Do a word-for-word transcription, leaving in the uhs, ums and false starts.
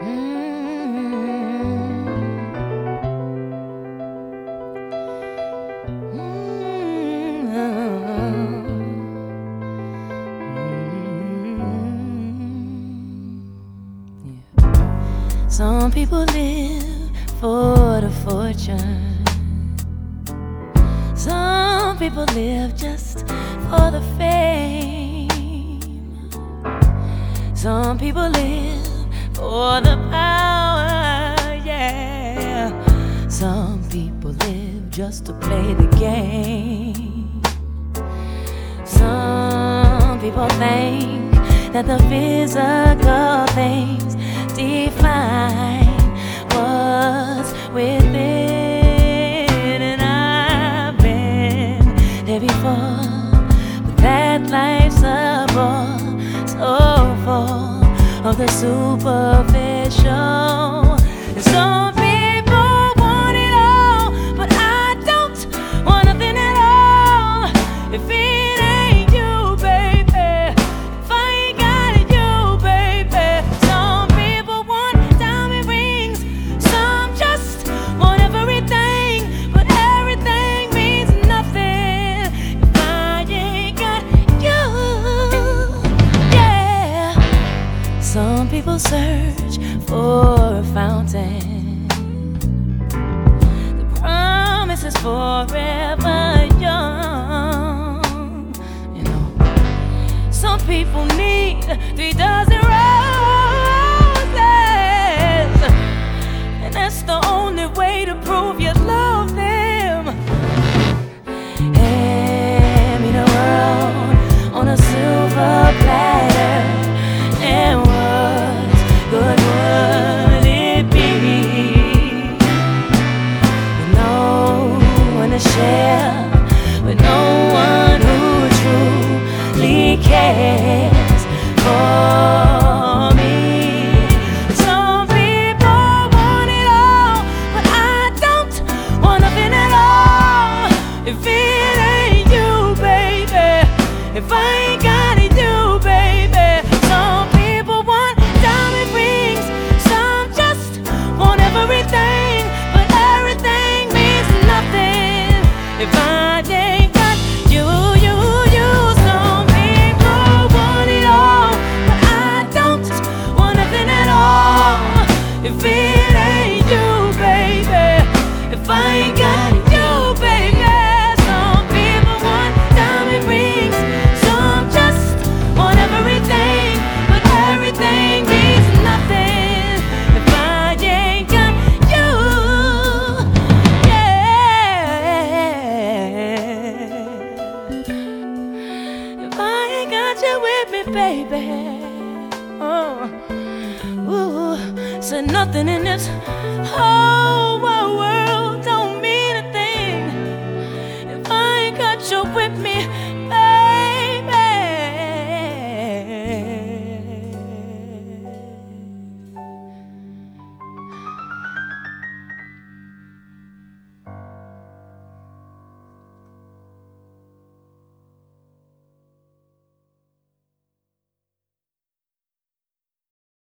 Some people live for the fortune. Some people live just for the fame. Some people live for the power, yeah. Some people live just to play the game. Some people think that the physical things define what's within, and I've been there before, but that life's a bore so full of the superficial. And some people want it all, but I don't want nothing at all. If it ain't you, baby, if I ain't got it, you, baby. Some people want diamond rings, some just want everything, but everything means nothing if I ain't got you. Yeah. Some people search for a fountain. The promise is forever young. You know, some people need three dozen roses, and that's the only way to prove you love them. Hand me the world on a silver platter, and what good would it be with no one to share, with no one who truly cares for me? Some people want it all, but I don't want nothing at all. If it ain't you, baby, if I ain't got it, you, baby. Some people want diamond rings, some just want everything, but everything means nothing if I ain't got you, you, you. Some people want it all, but I don't want nothing at all. If it ain't you, baby, if I ain't got you, baby. Some people want diamond rings, some just want everything, but everything means nothing if I ain't got you. Yeah. If I ain't got you with me, baby. Oh, ooh, said nothing in this whole